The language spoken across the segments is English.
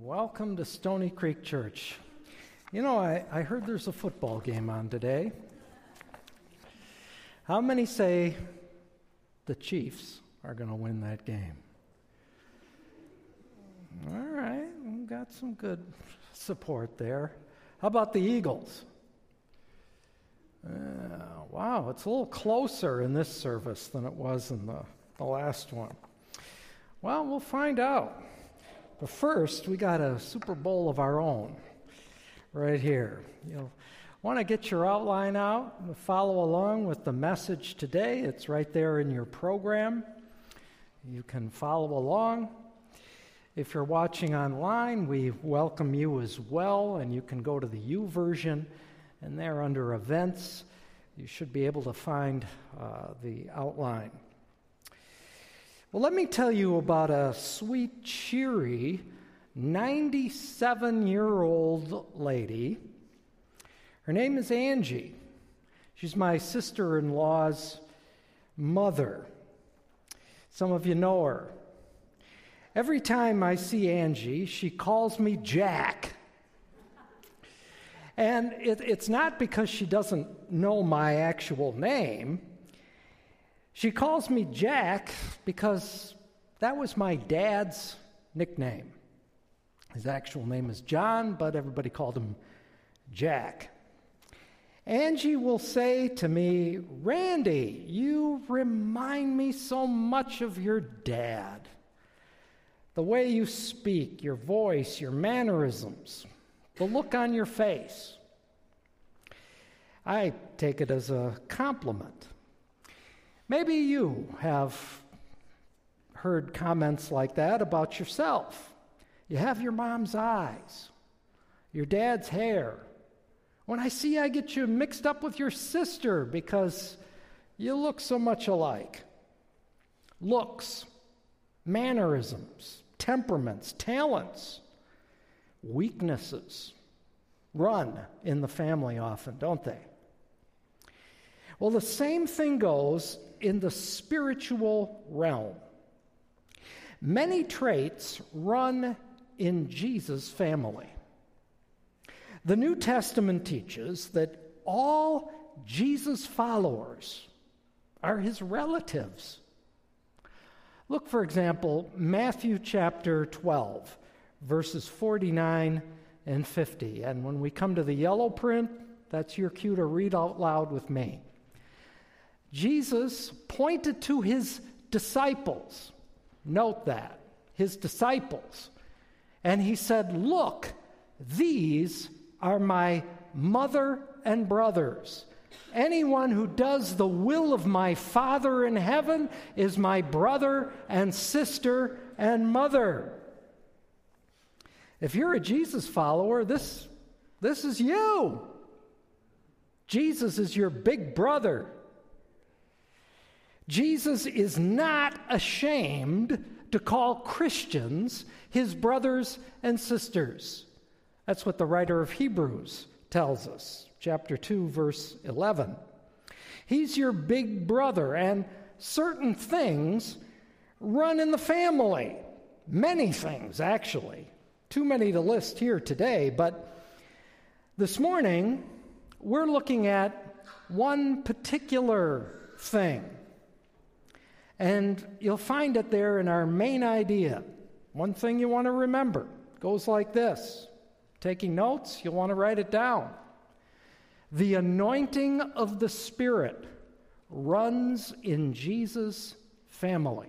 Welcome to Stony Creek Church. You know, I heard there's a football game on today. How many say the Chiefs are going to win that game? All right, we got some good support there. How about the Eagles? Wow, it's a little closer in this service than it was in the last one. Well, we'll find out. But first, we got a Super Bowl of our own right here. You'll want to get your outline out and follow along with the message today. It's right there in your program. You can follow along. If you're watching online, we welcome you as well, and you can go to the YouVersion, and there under Events, you should be able to find the outline. Well, let me tell you about a sweet, cheery, 97-year-old lady. Her name is Angie. She's my sister-in-law's mother. Some of you know her. Every time I see Angie, she calls me Jack. And it's not because she doesn't know my actual name. She calls me Jack because that was my dad's nickname. His actual name is John, but everybody called him Jack. Angie will say to me, "Randy, you remind me so much of your dad. The way you speak, your voice, your mannerisms, the look on your face." I take it as a compliment. Maybe you have heard comments like that about yourself. You have your mom's eyes, your dad's hair. When I see I get you mixed up with your sister because you look so much alike. Looks, mannerisms, temperaments, talents, weaknesses run in the family often, don't they? Well, the same thing goes in the spiritual realm. Many traits run in Jesus' family. The New Testament teaches that all Jesus' followers are his relatives. Look, for example, Matthew chapter 12, verses 49 and 50. And when we come to the yellow print, that's your cue to read out loud with me. Jesus pointed to his disciples. Note that, his disciples. And he said, "Look, these are my mother and brothers. Anyone who does the will of my Father in heaven is my brother and sister and mother." If you're a Jesus follower, this is you. Jesus is your big brother. Jesus is not ashamed to call Christians his brothers and sisters. That's what the writer of Hebrews tells us, chapter 2, verse 11. He's your big brother, and certain things run in the family. Many things, actually. Too many to list here today, but this morning we're looking at one particular thing. And you'll find it there in our main idea. One thing you want to remember goes like this. Taking notes, you'll want to write it down. The anointing of the Spirit runs in Jesus' family.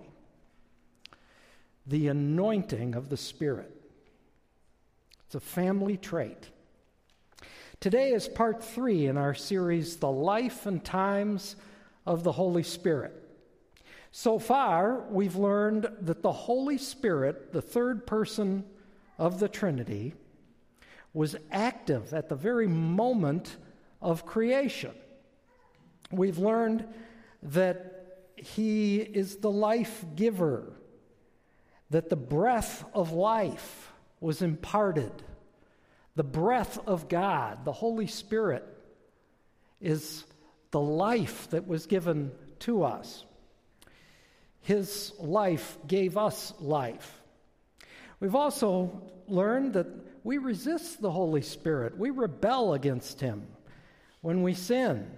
The anointing of the Spirit. It's a family trait. Today is part 3 in our series, The Life and Times of the Holy Spirit. So far, we've learned that the Holy Spirit, the third person of the Trinity, was active at the very moment of creation. We've learned that he is the life giver, that the breath of life was imparted. The breath of God, the Holy Spirit, is the life that was given to us. His life gave us life. We've also learned that we resist the Holy Spirit. We rebel against him when we sin.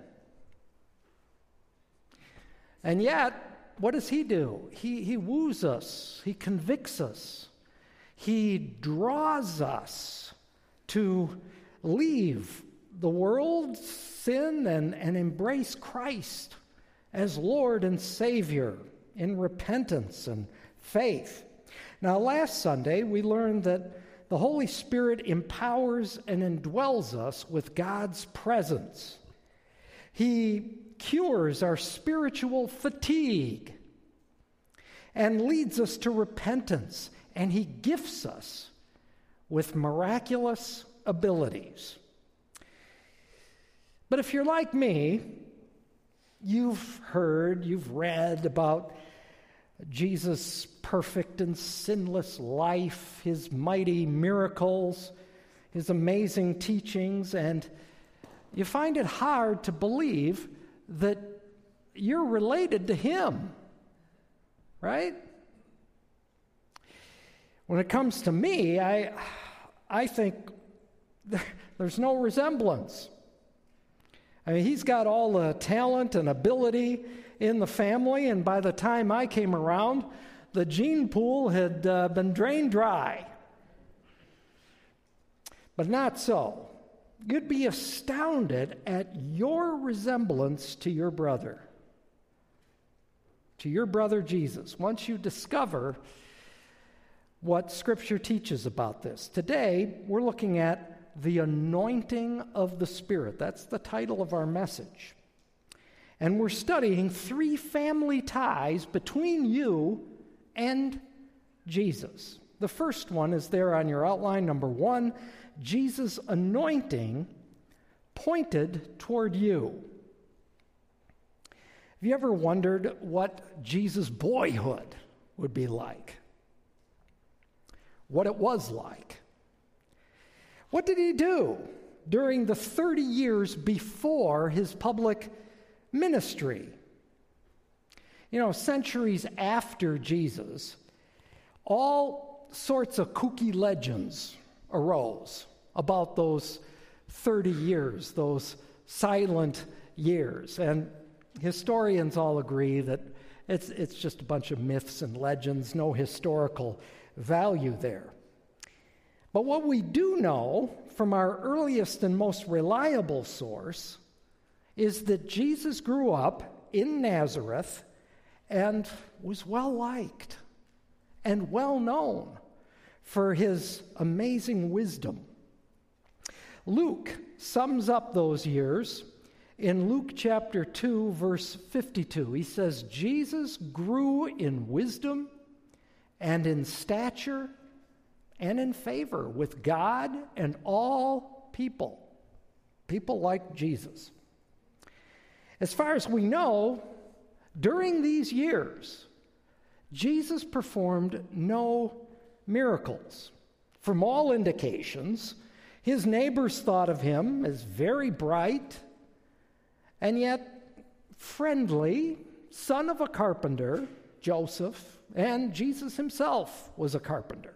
And yet, what does he do? He woos us. He convicts us. He draws us to leave the world's sin and embrace Christ as Lord and Savior in repentance and faith. Now, last Sunday, we learned that the Holy Spirit empowers and indwells us with God's presence. He cures our spiritual fatigue and leads us to repentance, and he gifts us with miraculous abilities. But if you're like me, you've read about Jesus' perfect and sinless life, his mighty miracles, his amazing teachings, and you find it hard to believe that you're related to him, right? When it comes to me, I think there's no resemblance. I mean, he's got all the talent and ability in the family, and by the time I came around, the gene pool had been drained dry. But not so. You'd be astounded at your resemblance to your brother Jesus, once you discover what Scripture teaches about this. Today, we're looking at the anointing of the Spirit. That's the title of our message. And we're studying 3 family ties between you and Jesus. The first one is there on your outline, number 1. Jesus' anointing pointed toward you. Have you ever wondered what Jesus' boyhood would be like? What it was like? What did he do during the 30 years before his public ministry? You know, centuries after Jesus, all sorts of kooky legends arose about those 30 years, those silent years. And historians all agree that it's just a bunch of myths and legends, no historical value there. But what we do know from our earliest and most reliable source is that Jesus grew up in Nazareth and was well liked and well known for his amazing wisdom. Luke sums up those years in Luke chapter 2, verse 52. He says, Jesus grew in wisdom and in stature and in favor with God and all people. People like Jesus. As far as we know, during these years, Jesus performed no miracles. From all indications, his neighbors thought of him as very bright and yet friendly, son of a carpenter, Joseph, and Jesus himself was a carpenter.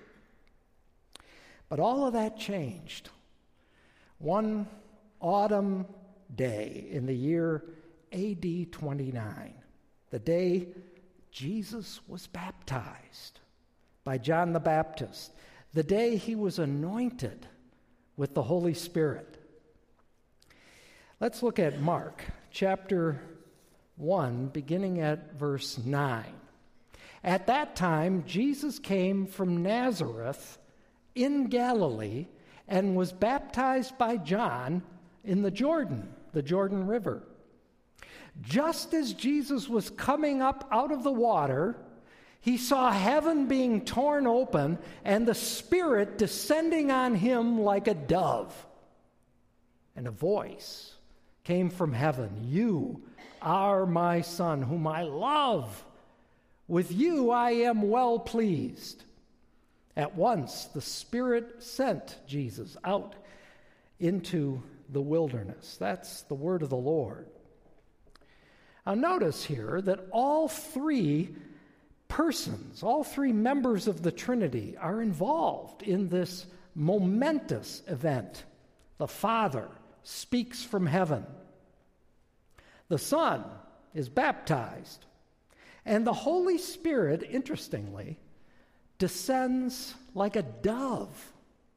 But all of that changed one autumn day in the year AD 29, the day Jesus was baptized by John the Baptist, the day he was anointed with the Holy Spirit. Let's look at Mark chapter 1, beginning at verse 9. At that time, Jesus came from Nazareth in Galilee and was baptized by John in the Jordan River. Just as Jesus was coming up out of the water, he saw heaven being torn open and the Spirit descending on him like a dove. And a voice came from heaven, "You are my Son, whom I love. With you I am well pleased." At once the Spirit sent Jesus out into the wilderness. That's the word of the Lord. Now notice here that all 3 persons, all three members of the Trinity, are involved in this momentous event. The Father speaks from heaven. The Son is baptized. And the Holy Spirit, interestingly, descends like a dove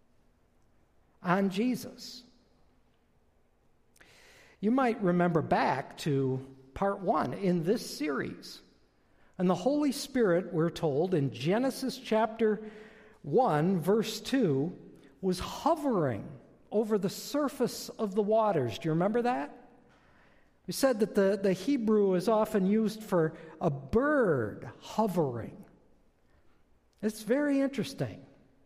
on Jesus. You might remember back to part 1 in this series. And the Holy Spirit, we're told in Genesis chapter 1, verse 2, was hovering over the surface of the waters. Do you remember that? We said that the Hebrew is often used for a bird hovering. It's very interesting.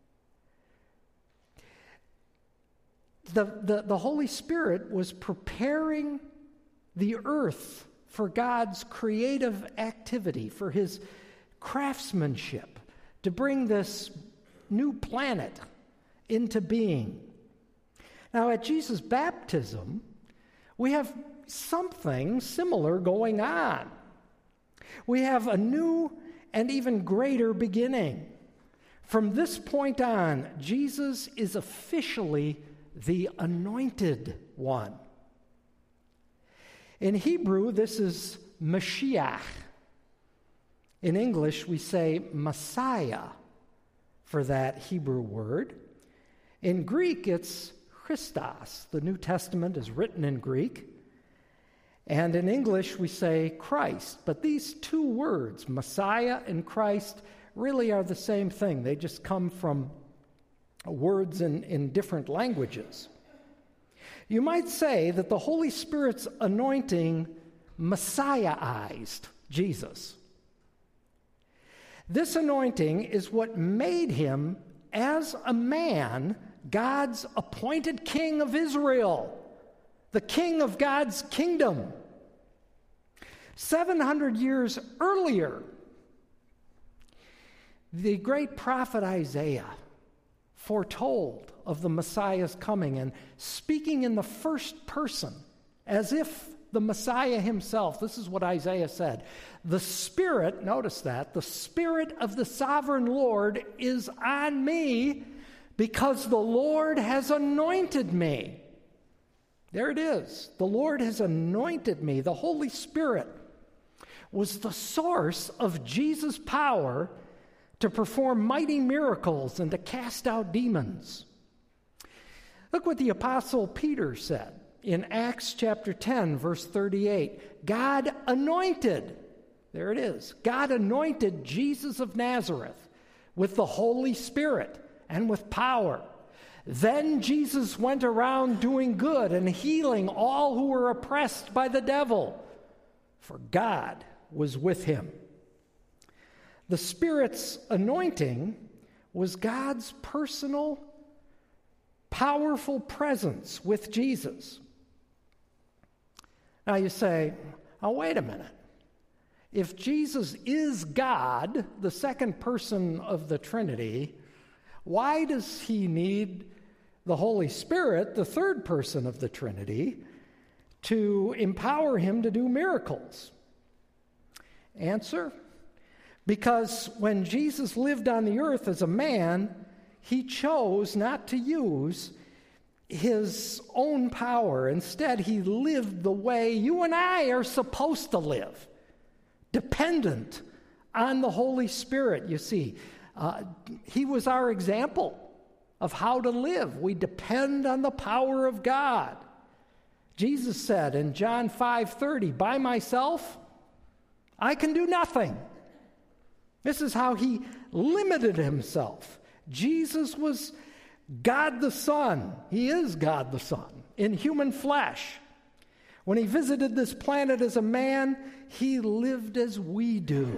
The Holy Spirit was preparing the earth for God's creative activity, for his craftsmanship, to bring this new planet into being. Now, at Jesus' baptism, we have something similar going on. We have a new and even greater beginning. From this point on, Jesus is officially the Anointed One. In Hebrew, this is Mashiach. In English, we say Messiah for that Hebrew word. In Greek, it's Christos. The New Testament is written in Greek. And in English, we say Christ. But these two words, Messiah and Christ, really are the same thing. They just come from words in different languages. You might say that the Holy Spirit's anointing Messiahized Jesus. This anointing is what made him, as a man, God's appointed king of Israel, the king of God's kingdom. 700 years earlier, the great prophet Isaiah foretold of the Messiah's coming, and speaking in the first person, as if the Messiah himself. This is what Isaiah said. The Spirit, notice that, the Spirit of the sovereign Lord is on me, because the Lord has anointed me. There it is. The Lord has anointed me. The Holy Spirit was the source of Jesus' power to perform mighty miracles and to cast out demons. Look what the Apostle Peter said in Acts chapter 10, verse 38. God anointed, there it is, God anointed Jesus of Nazareth with the Holy Spirit and with power. Then Jesus went around doing good and healing all who were oppressed by the devil, for God was with him. The Spirit's anointing was God's personal, powerful presence with Jesus. Now you say, oh, wait a minute. If Jesus is God, the second person of the Trinity, why does he need the Holy Spirit, the third person of the Trinity, to empower him to do miracles? Answer: because when Jesus lived on the earth as a man, he chose not to use his own power. Instead, he lived the way you and I are supposed to live, dependent on the Holy Spirit. You see, he was our example of how to live. We depend on the power of God. Jesus said in John 5:30, by myself, I can do nothing. This is how he limited himself. Jesus was God the Son. He is God the Son in human flesh. When he visited this planet as a man, he lived as we do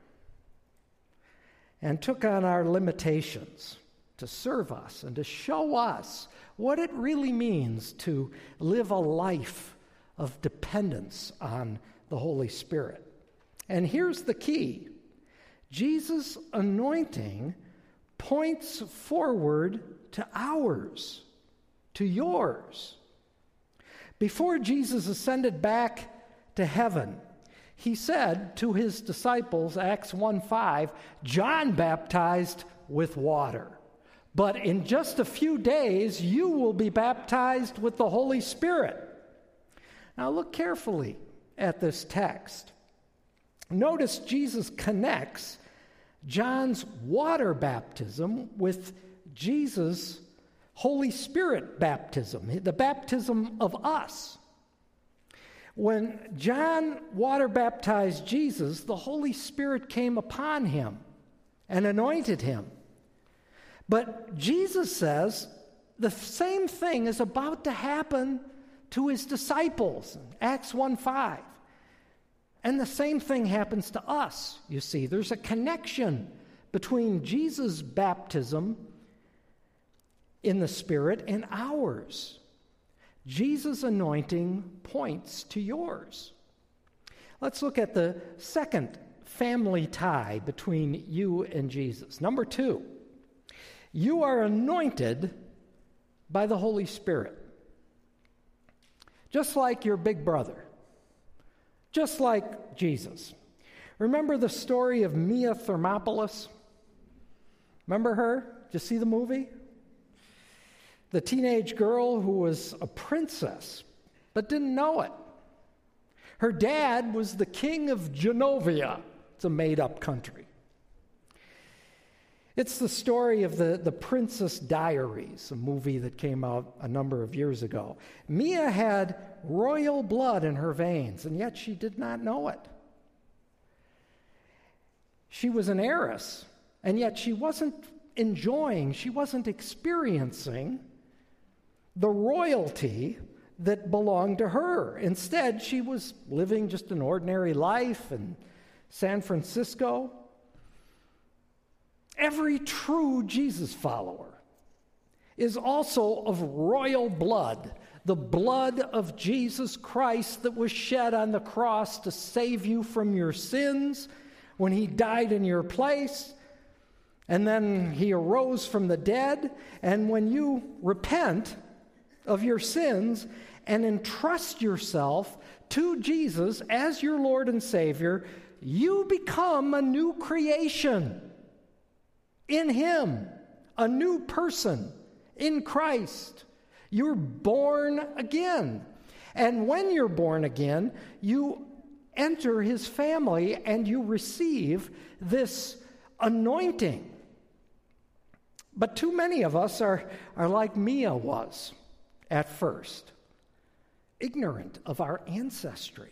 and took on our limitations to serve us and to show us what it really means to live a life of dependence on the Holy Spirit. And here's the key. Jesus' anointing points forward to ours, to yours. Before Jesus ascended back to heaven, he said to his disciples, Acts 1:5, John baptized with water, but in just a few days you will be baptized with the Holy Spirit. Now look carefully at this text. Notice Jesus connects John's water baptism with Jesus' Holy Spirit baptism, the baptism of us. When John water baptized Jesus, the Holy Spirit came upon him and anointed him. But Jesus says the same thing is about to happen to his disciples, Acts 1:5. And the same thing happens to us, you see. There's a connection between Jesus' baptism in the Spirit and ours. Jesus' anointing points to yours. Let's look at the second family tie between you and Jesus. Number 2, you are anointed by the Holy Spirit. Just like your big brother. Just like Jesus. Remember the story of Mia Thermopolis? Remember her? Did you see the movie? The teenage girl who was a princess, but didn't know it. Her dad was the king of Genovia. It's a made-up country. It's the story of the Princess Diaries, a movie that came out a number of years ago. Mia had royal blood in her veins, and yet she did not know it. She was an heiress, and yet she wasn't experiencing the royalty that belonged to her. Instead, she was living just an ordinary life in San Francisco. Every true Jesus follower is also of royal blood, the blood of Jesus Christ that was shed on the cross to save you from your sins when he died in your place, and then he arose from the dead. And when you repent of your sins and entrust yourself to Jesus as your Lord and Savior, you become a new creation in him, a new person in Christ. You're born again. And when you're born again, you enter his family and you receive this anointing. But too many of us are like Mia was at first, ignorant of our ancestry.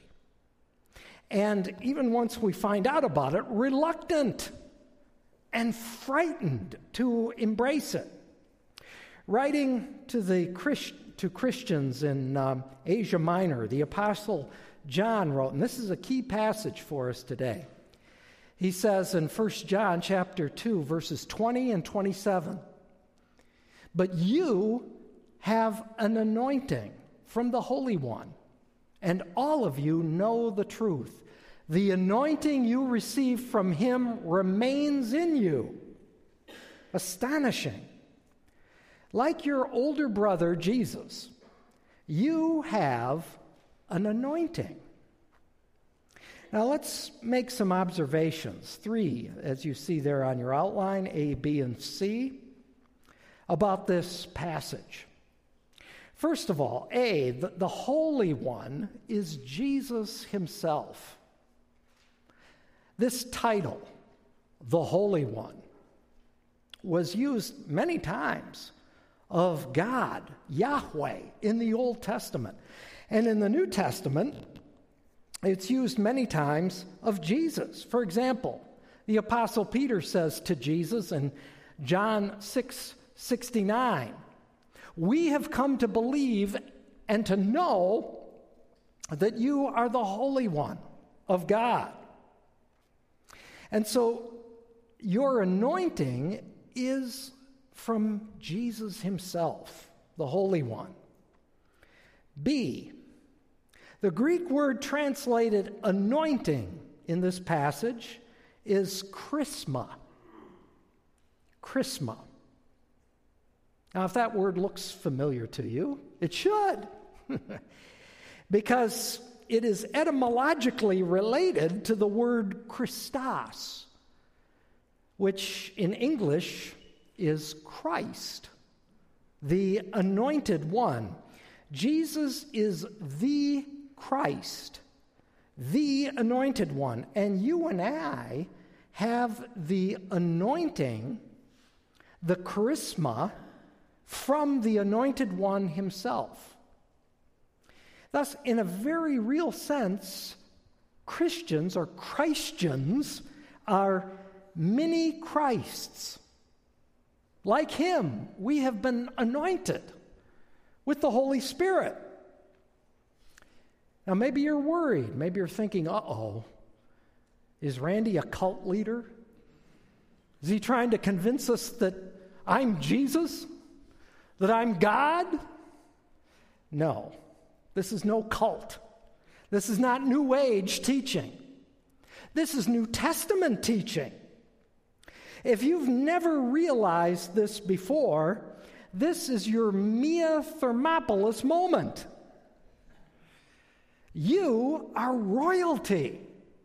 And even once we find out about it, reluctant and frightened to embrace it. Writing to Christians in Asia Minor, the Apostle John wrote, and this is a key passage for us today. He says in 1 John chapter 2, verses 20 and 27, "But you have an anointing from the Holy One, and all of you know the truth. The anointing you receive from him remains in you." Astonishing. Like your older brother, Jesus, you have an anointing. Now let's make some observations, 3, as you see there on your outline, A, B, and C, about this passage. First of all, A, the Holy One is Jesus himself. This title, the Holy One, was used many times of God, Yahweh, in the Old Testament. And in the New Testament, it's used many times of Jesus. For example, the Apostle Peter says to Jesus in John 6:69, "We have come to believe and to know that you are the Holy One of God." And so your anointing is from Jesus himself, the Holy One. B, the Greek word translated anointing in this passage is chrisma. Chrisma. Now, if that word looks familiar to you, it should. Because it is etymologically related to the word Christos, which in English is Christ, the anointed one. Jesus is the Christ, the anointed one. And you and I have the anointing, the charisma, from the anointed one himself. Thus, in a very real sense, Christians or Christians are mini Christs. Like him, we have been anointed with the Holy Spirit. Now, maybe you're worried. Maybe you're thinking, uh-oh, is Randy a cult leader? Is he trying to convince us that I'm Jesus? That I'm God? No, this is no cult. This is not New Age teaching. This is New Testament teaching. If you've never realized this before, this is your Mia Thermopolis moment. You are royalty.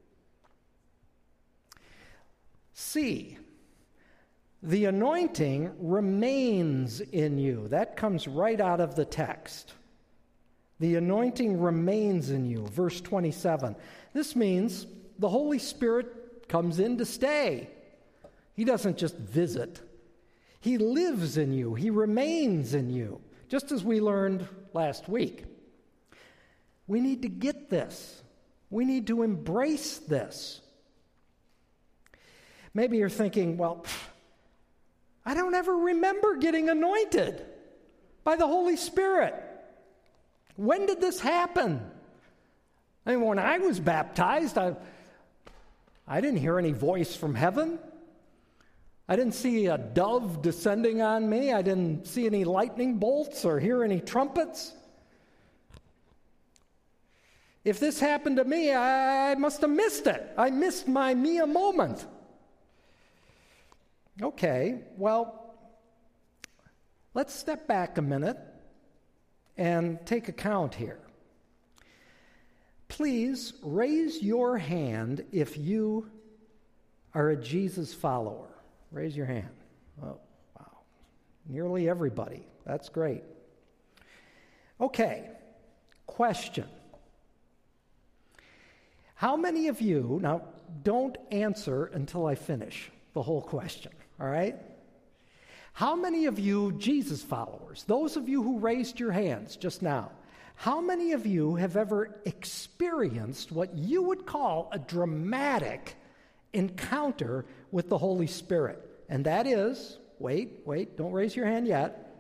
C, the anointing remains in you. That comes right out of the text. The anointing remains in you. Verse 27. This means the Holy Spirit comes in to stay. He doesn't just visit. He lives in you. He remains in you, just as we learned last week. We need to get this. We need to embrace this. Maybe you're thinking, well, I don't ever remember getting anointed by the Holy Spirit. When did this happen? I mean, when I was baptized, I didn't hear any voice from heaven. I didn't see a dove descending on me. I didn't see any lightning bolts or hear any trumpets. If this happened to me, I must have missed it. I missed my Mia moment. Okay, well, let's step back a minute and take account here. Please raise your hand if you are a Jesus follower. Raise your hand. Oh, wow. Nearly everybody. That's great. Okay, question. How many of you, now don't answer until I finish the whole question, all right? How many of you Jesus followers, those of you who raised your hands just now, how many of you have ever experienced what you would call a dramatic encounter with the Holy Spirit? And that is, wait, don't raise your hand yet.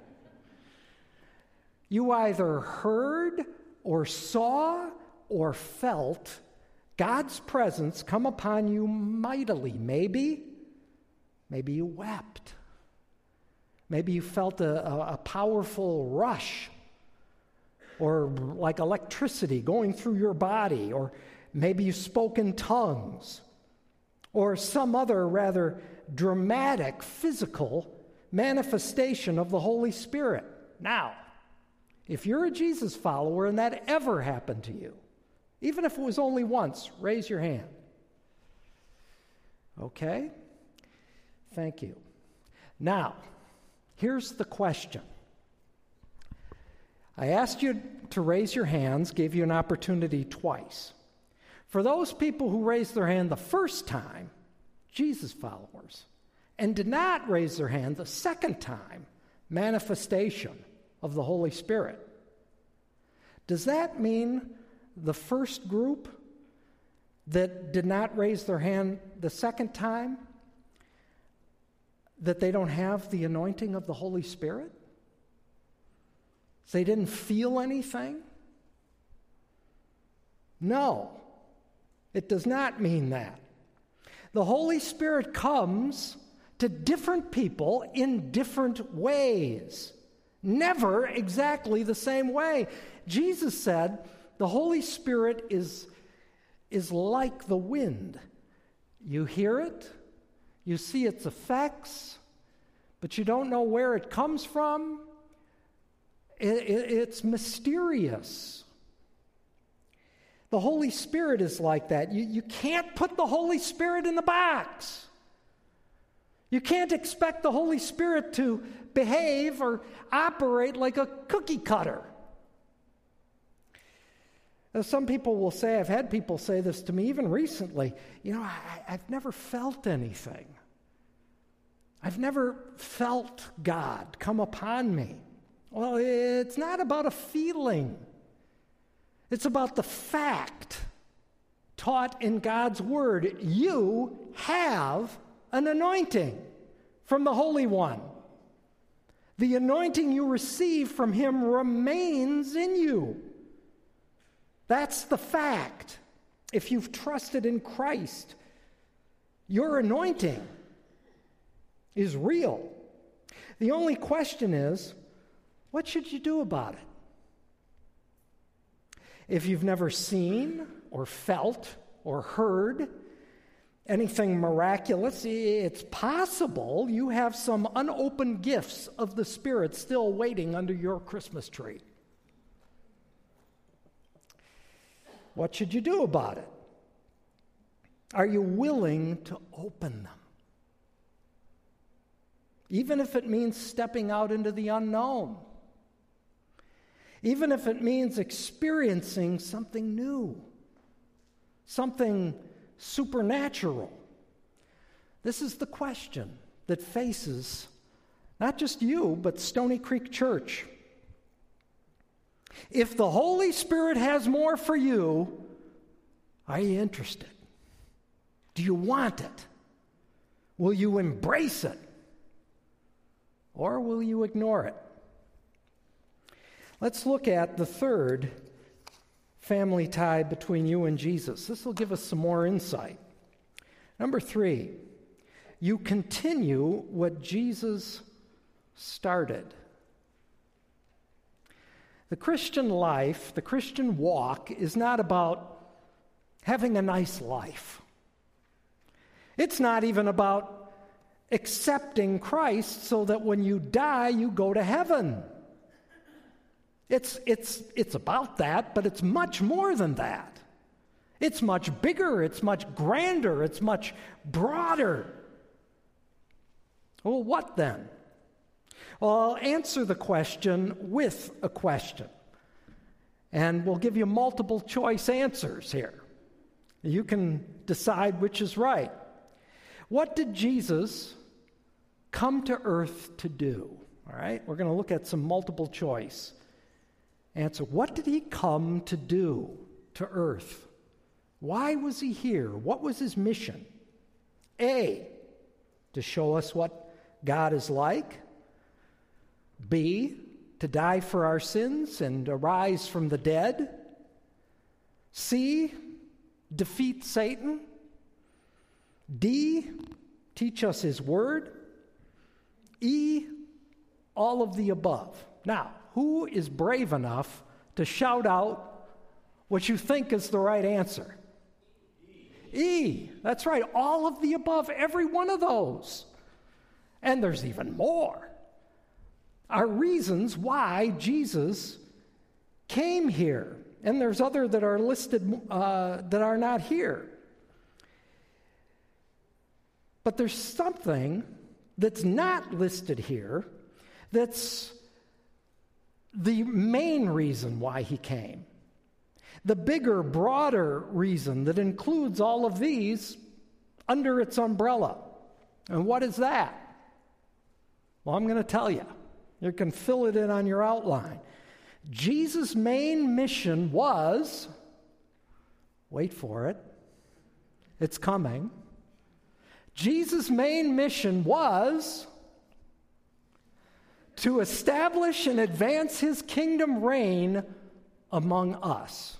You either heard or saw or felt God's presence come upon you mightily. Maybe you wept. Maybe you felt a powerful rush, or like electricity going through your body, or maybe you spoke in tongues, or some other rather dramatic physical manifestation of the Holy Spirit. Now, if you're a Jesus follower and that ever happened to you, even if it was only once, raise your hand. Okay? Thank you. Now, here's the question. I asked you to raise your hands, gave you an opportunity twice. For those people who raised their hand the first time, Jesus followers, and did not raise their hand the second time, manifestation of the Holy Spirit. Does that mean the first group that did not raise their hand the second time, that they don't have the anointing of the Holy Spirit? So they didn't feel anything? No, it does not mean that. The Holy Spirit comes to different people in different ways, never exactly the same way. Jesus said the Holy Spirit is like the wind. You hear it, you see its effects, but you don't know where it comes from. It's mysterious. The Holy Spirit is like that. You can't put the Holy Spirit in the box. You can't expect the Holy Spirit to behave or operate like a cookie cutter. Now, some people will say, I've had people say this to me even recently, I've never felt anything. I've never felt God come upon me. Well, it's not about a feeling. It's about the fact taught in God's Word. You have an anointing from the Holy One. The anointing you receive from Him remains in you. That's the fact. If you've trusted in Christ, your anointing is real. The only question is, what should you do about it? If you've never seen or felt or heard anything miraculous, it's possible you have some unopened gifts of the Spirit still waiting under your Christmas tree. What should you do about it? Are you willing to open them? Even if it means stepping out into the unknown. Even if it means experiencing something new, something supernatural. This is the question that faces not just you, but Stony Creek Church. If the Holy Spirit has more for you, are you interested? Do you want it? Will you embrace it? Or will you ignore it? Let's look at the third family tie between you and Jesus. This will give us some more insight. Number 3, you continue what Jesus started. The Christian life, the Christian walk, is not about having a nice life. It's not even about accepting Christ so that when you die, you go to heaven. It's about that, but it's much more than that. It's much bigger, it's much grander, it's much broader. Well, what then? Well, I'll answer the question with a question. And we'll give you multiple choice answers here. You can decide which is right. What did Jesus come to earth to do? All right, we're going to look at some multiple choice. Answer, what did he come to do to earth? Why was he here? What was his mission? A, to show us what God is like. B, to die for our sins and arise from the dead. C, defeat Satan. D, teach us his word. E, all of the above. Now, who is brave enough to shout out what you think is the right answer? E. That's right. All of the above, every one of those. And there's even more. Are reasons why Jesus came here. And there's other that are listed that are not here. But there's something that's not listed here that's the main reason why he came. The bigger, broader reason that includes all of these under its umbrella. And what is that? Well, I'm going to tell you. You can fill it in on your outline. Jesus' main mission was, wait for it, it's coming. Jesus' main mission was to establish and advance his kingdom reign among us.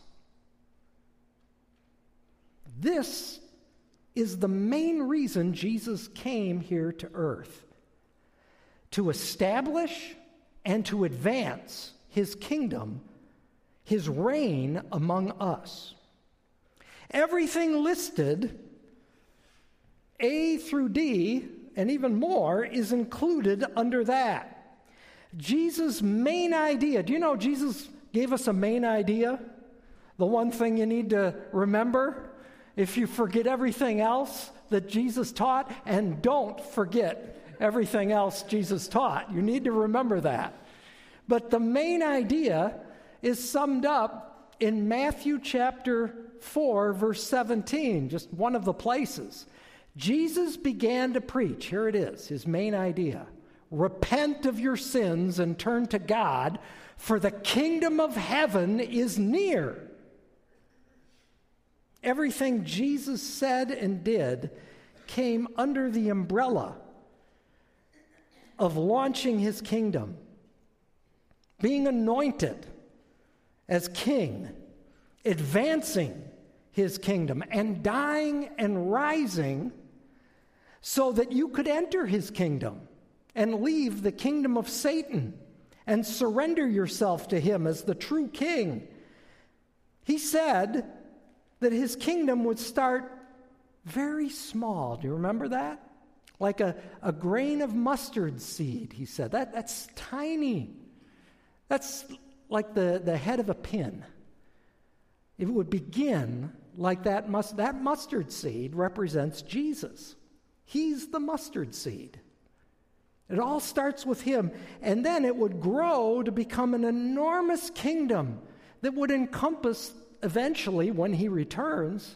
This is the main reason Jesus came here to earth. To establish and to advance his kingdom, his reign among us. Everything listed, A through D, and even more, is included under that. Jesus' main idea, do you know Jesus gave us a main idea? The one thing you need to remember, if you forget everything else that Jesus taught, and don't forget everything else Jesus taught. You need to remember that. But the main idea is summed up in Matthew chapter 4, verse 17, just one of the places. Jesus began to preach, here it is, his main idea. Repent of your sins and turn to God, for the kingdom of heaven is near. Everything Jesus said and did came under the umbrella of launching his kingdom, being anointed as king, advancing his kingdom, and dying and rising so that you could enter his kingdom and leave the kingdom of Satan and surrender yourself to him as the true king. He said that his kingdom would start very small. Do you remember that? Like a grain of mustard seed, he said. That's tiny. That's like the head of a pin. It would begin like that mustard seed represents Jesus. He's the mustard seed. It all starts with him, and then it would grow to become an enormous kingdom that would encompass, eventually, when he returns,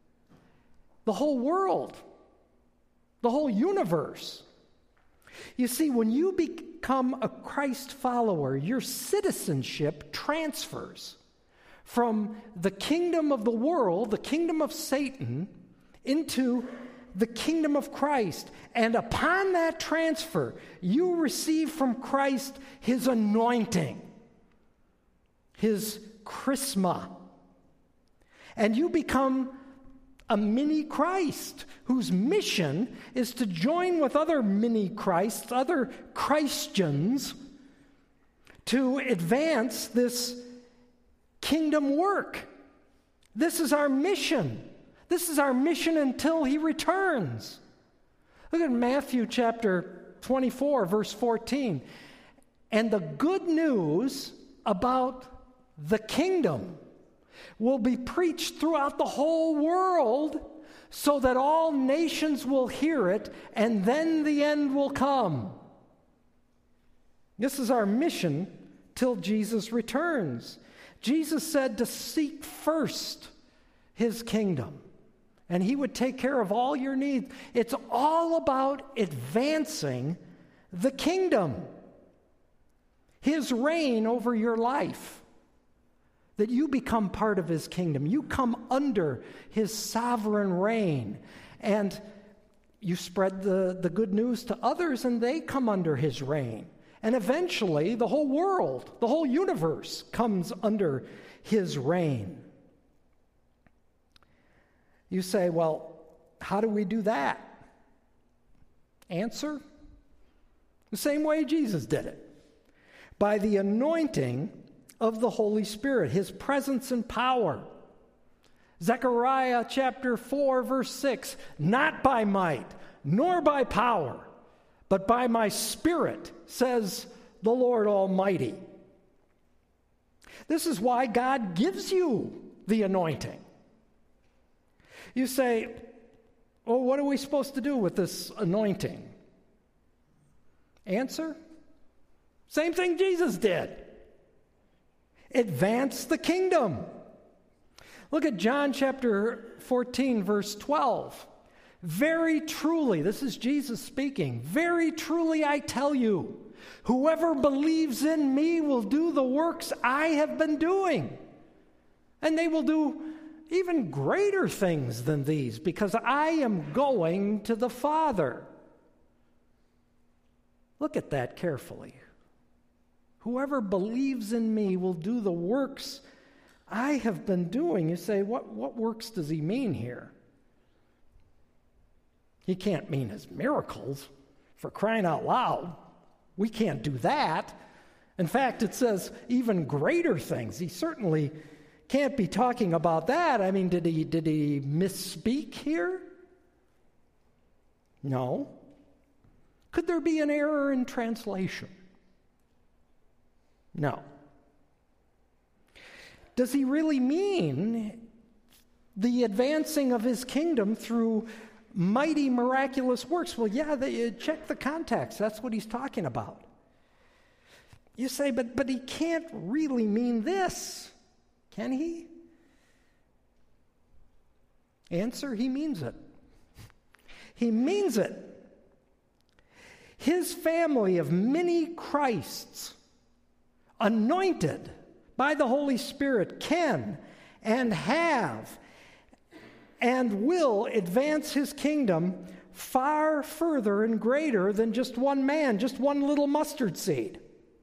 the whole world, the whole universe. You see, when you become a Christ follower, your citizenship transfers from the kingdom of the world, the kingdom of Satan, into the kingdom of Christ. And upon that transfer, you receive from Christ his anointing, his charisma. And you become a mini Christ whose mission is to join with other mini Christs, other Christians, to advance this kingdom work. This is our mission. This is our mission until he returns. Look at Matthew chapter 24, verse 14. And the good news about the kingdom will be preached throughout the whole world so that all nations will hear it, and then the end will come. This is our mission till Jesus returns. Jesus said to seek first his kingdom, and he would take care of all your needs. It's all about advancing the kingdom, his reign over your life, that you become part of his kingdom. You come under his sovereign reign, and you spread the good news to others, and they come under his reign. And eventually, the whole world, the whole universe comes under his reign. You say, well, how do we do that? Answer: the same way Jesus did it. By the anointing of the Holy Spirit, his presence and power. Zechariah chapter 4, verse 6, not by might, nor by power, but by my Spirit, says the Lord Almighty. This is why God gives you the anointing. You say, well, what are we supposed to do with this anointing? Answer: same thing Jesus did. Advance the kingdom. Look at John chapter 14, verse 12. Very truly, this is Jesus speaking, very truly I tell you, whoever believes in me will do the works I have been doing. And they will do even greater things than these, because I am going to the Father. Look at that carefully. Whoever believes in me will do the works I have been doing. You say, what works does he mean here? He can't mean his miracles, for crying out loud. We can't do that. In fact, it says even greater things. He certainly can't be talking about that. I mean, did he misspeak here? No. Could there be an error in translation? No. does he really mean the advancing of his kingdom through mighty, miraculous works? Well, yeah, check the context. That's what he's talking about. You say, but he can't really mean this, can he? Answer, he means it. He means it. His family of many Christs, anointed by the Holy Spirit, can and have and will advance his kingdom far further and greater than just one man, just one little mustard seed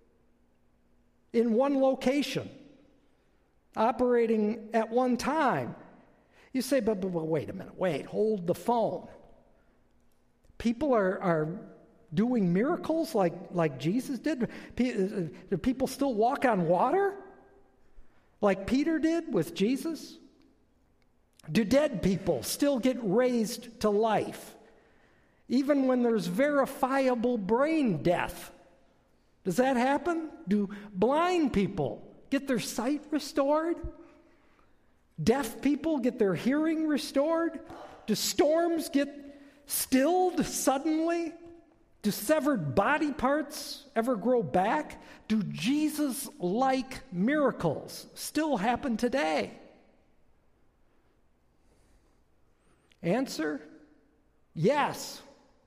in one location, operating at one time. You say, but wait a minute, hold the phone. People are doing miracles like Jesus did? Do people still walk on water like Peter did with Jesus? Do dead people still get raised to life, even when there's verifiable brain death? Does that happen? Do blind people get their sight restored? Deaf people get their hearing restored? Do storms get stilled suddenly? Do severed body parts ever grow back? Do Jesus-like miracles still happen today? Answer, yes.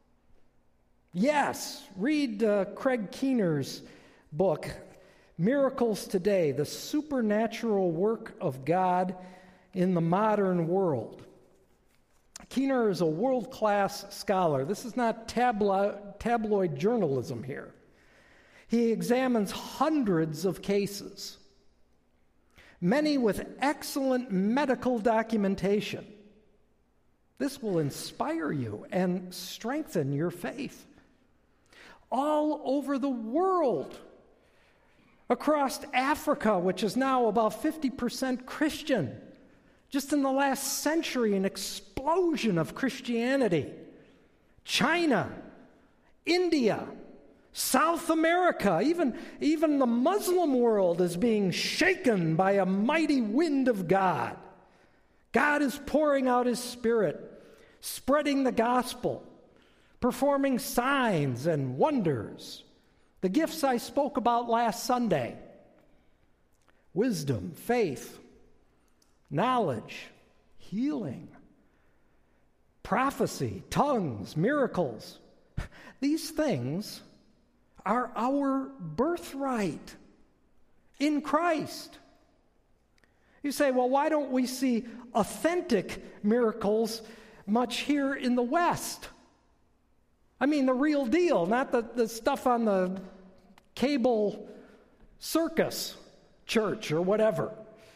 Yes. Read Craig Keener's book, Miracles Today, the Supernatural Work of God in the Modern World. Keener is a world-class scholar. This is not tabloid journalism here. He examines hundreds of cases, many with excellent medical documentation. This will inspire you and strengthen your faith. All over the world, across Africa, which is now about 50% Christian, just in the last century, an explosion of Christianity. China, India, South America, even the Muslim world is being shaken by a mighty wind of God. God is pouring out his Spirit, spreading the gospel, performing signs and wonders. The gifts I spoke about last Sunday: wisdom, faith, knowledge, healing, prophecy, tongues, miracles. These things are our birthright in Christ. You say, well, why don't we see authentic miracles much here in the West? I mean, the real deal, not the stuff on the cable circus church or whatever.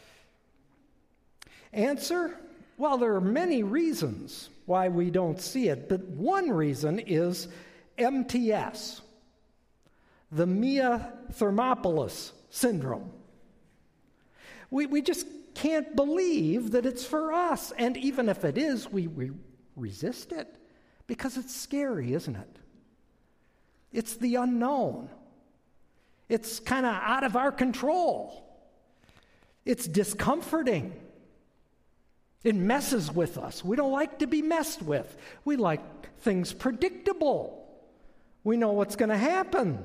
Answer, well, there are many reasons why we don't see it, but one reason is MTS, the Mia Thermopolis syndrome. We just can't believe that it's for us, and even if it is, we resist it because it's scary, isn't it? It's the unknown. It's kind of out of our control. It's discomforting. It messes with us. We don't like to be messed with. We like things predictable. We know what's going to happen.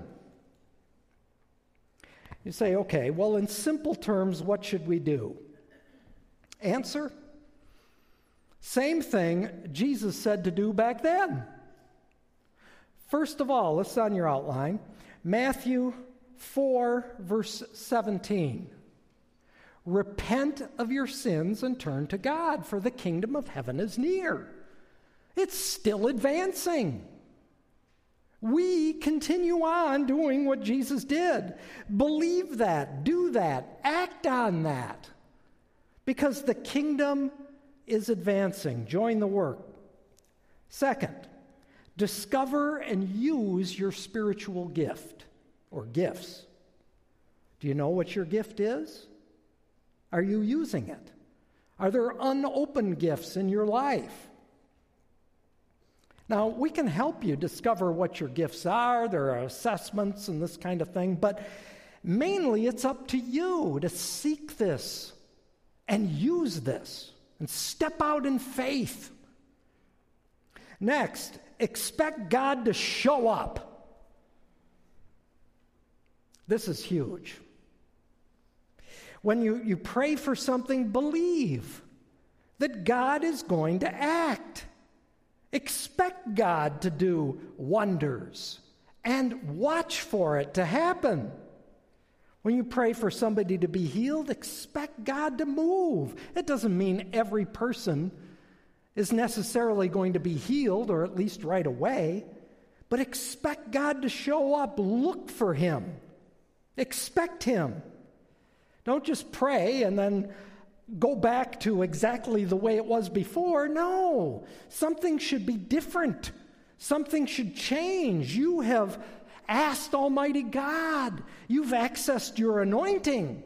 You say, okay, well, in simple terms, what should we do? Answer, same thing Jesus said to do back then. First of all, this is on your outline, Matthew 4, verse 17. Repent of your sins and turn to God, for the kingdom of heaven is near. It's still advancing. We continue on doing what Jesus did. Believe that, do that, act on that, because the kingdom is advancing. Join the work. Second, discover and use your spiritual gift or gifts. Do you know what your gift is? Are you using it? Are there unopened gifts in your life? Now, we can help you discover what your gifts are. There are assessments and this kind of thing, but mainly it's up to you to seek this and use this and step out in faith. Next, expect God to show up. This is huge. When you pray for something, believe that God is going to act. Expect God to do wonders and watch for it to happen. When you pray for somebody to be healed, expect God to move. It doesn't mean every person is necessarily going to be healed, or at least right away, but expect God to show up. Look for Him. Expect Him. Don't just pray and then go back to exactly the way it was before. No, something should be different. Something should change. You have asked Almighty God. You've accessed your anointing.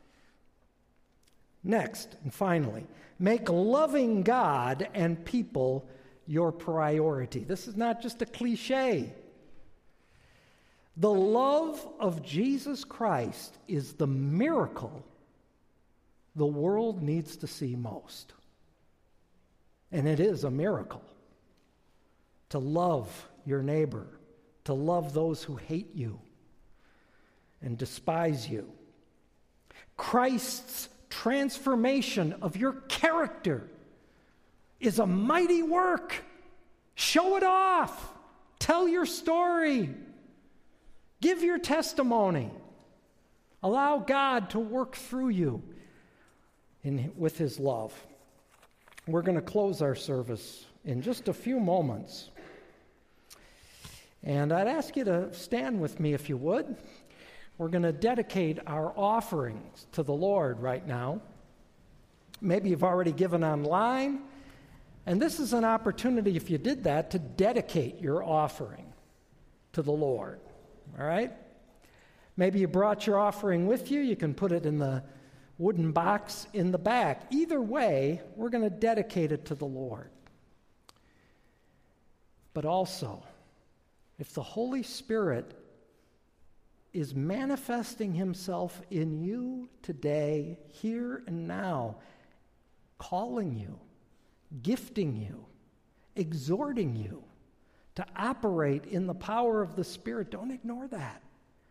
Next, and finally, make loving God and people your priority. This is not just a cliche. The love of Jesus Christ is the miracle the world needs to see most. And it is a miracle to love your neighbor, to love those who hate you and despise you. Christ's transformation of your character is a mighty work. Show it off. Tell your story. Give your testimony. Allow God to work through you with His love. We're going to close our service in just a few moments. And I'd ask you to stand with me if you would. We're going to dedicate our offerings to the Lord right now. Maybe you've already given online, and this is an opportunity, if you did that, to dedicate your offering to the Lord. All right? Maybe you brought your offering with you. You can put it in the wooden box in the back. Either way, we're going to dedicate it to the Lord. But also, if the Holy Spirit is manifesting Himself in you today, here and now, calling you, gifting you, exhorting you to operate in the power of the Spirit, don't ignore that.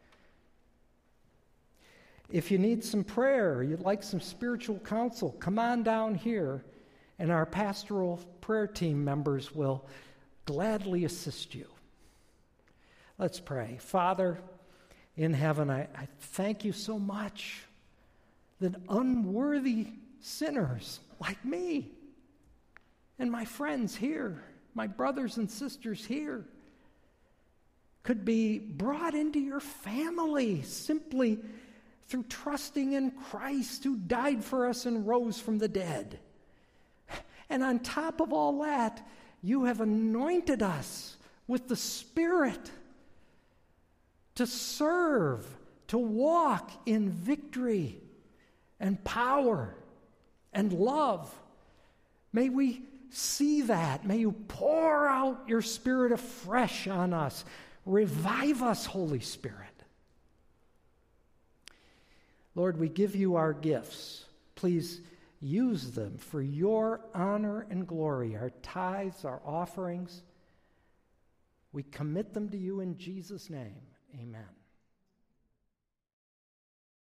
If you need some prayer, you'd like some spiritual counsel, come on down here, and our pastoral prayer team members will gladly assist you. Let's pray. Father in heaven, I thank you so much that unworthy sinners like me and my friends here, my brothers and sisters here, could be brought into your family simply through trusting in Christ, who died for us and rose from the dead. And on top of all that, you have anointed us with the Spirit to serve, to walk in victory and power and love. May we see that. May you pour out your Spirit afresh on us. Revive us, Holy Spirit. Lord, we give you our gifts. Please use them for your honor and glory, our tithes, our offerings. We commit them to you in Jesus' name. Amen.